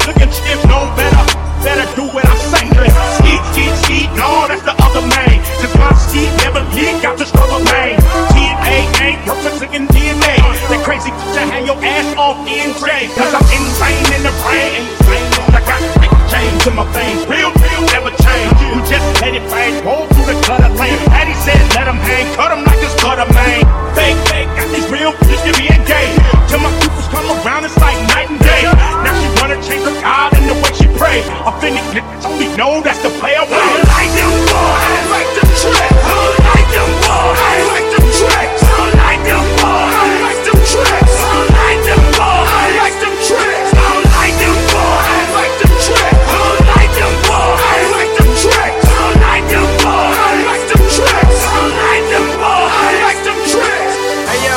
looking stiff, no better. Better do what I say. Skeet, no, that's the other man. Since my skeet never leak out the struggle lane. TNA, representing DNA. That crazy to have your ass off NJ. Cause I'm insane in the brain. I got big chains in my veins. Real, never change. We just let it bang, roll through the gutter lane. Daddy said let him hang, cut him like this gutter man. Fake, got these real bitches to be engaged. Till my pupils come around, it's like night and day. Now she wanna change her God and the way she pray. Offended niggas only know that's the player way. I like them boys, I like them tracks. I like them boys, I like them tracks. I like them boys, I like them tracks. I like them boys, I like them tracks. I like them boys, I like them tracks. I like them boys, I like them tracks. I like them boys, I like them tracks. I like them boys, I like them tracks. Hey yo,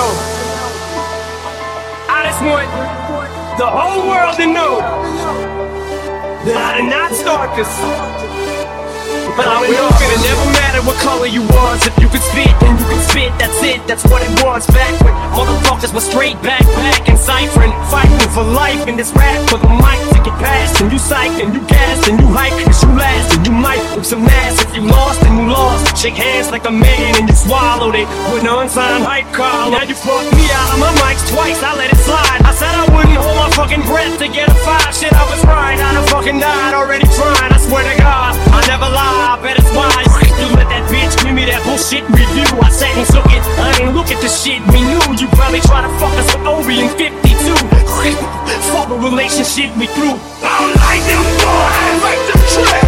I just want the whole world to know that I did not start this. But I would know it never mattered what color you was. If you could spit, then you could spit, that's it, that's what it was. Back when motherfuckers were straight back and ciphering, fighting for life in this rap for the mic to get past. And you psyched, and you gassed, and you hyped, cause you last, and you might lose some ass. If you lost, then you lost. Shake hands like a man and you swallowed it with an unsigned hype call. Now you fucked me out of my mics twice, I let it slide. I said I wouldn't hold my fucking breath to get a 5. Shit, I was right, I done fucking died already trying. I swear to God, I never lie. I bet it's wise. You let that bitch give me that bullshit review. I sat and took it. I ain't look at the shit we knew. You probably try to fuck us with Obi in 52. Fuck a relationship we through. I don't like them boys, I like them tracks.